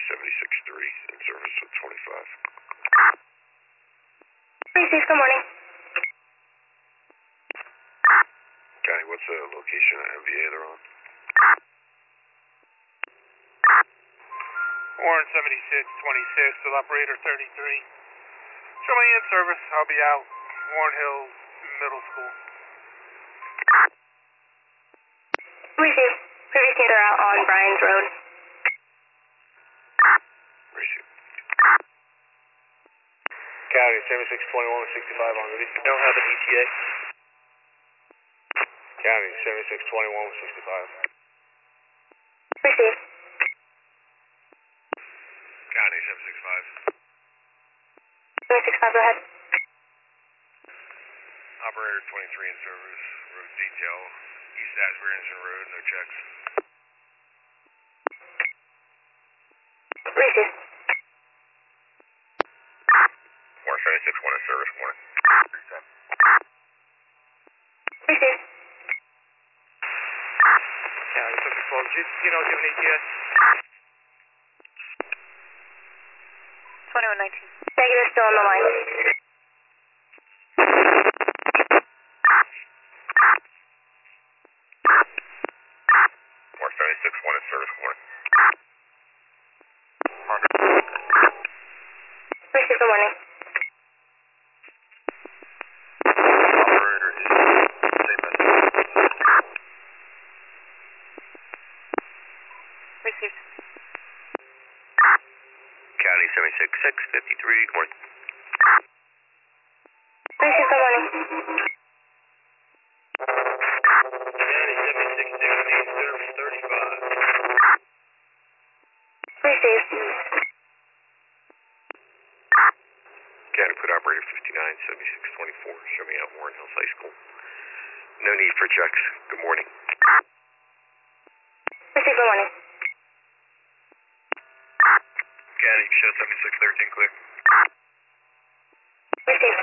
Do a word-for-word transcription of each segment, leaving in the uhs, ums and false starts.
seventy-six three in service with twenty-five. Receive, good morning. County, what's the location of M V A they're on? Warren seventy-six twenty-six with operator thirty-three. Show me in service, I'll be out. Warren Hills Middle School. Receive. Previous neither out on Bryan's Road. Receive. County, seventy-six twenty-one sixty-five on duty. Don't have an E T A. County, seventy-six twenty-one sixty-five. Receive. County, seven six five. seven six five, go ahead. Operator twenty-three in service, road detail, East Asbury Anderson Road, no checks. Receive. Warren seventy-six one in service, morning. Receive. County, seven twelve, do you know, give an E T A? twenty-one nineteen. Negative, still on the line. Warren seventy-six one in service, morning. Receive, good morning. Operator is same message. Received. County seventy-six six fifty-three, good morning. Receive, good morning. County, seventy-six sixty, service thirty-five. Receive. County, put operator fifty-nine seventy-six twenty-four, show me out Warren Hills High School. No need for checks. Good morning. Receive, good morning. County, show seventy-six thirteen clear. Receive.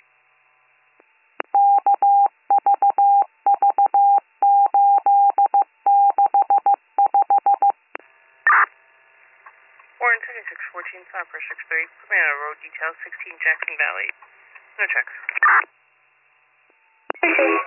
Warren seventy-six fourteen, five four six three. Put me on a road detail, sixteen Jackson Valley. No checks. Receive.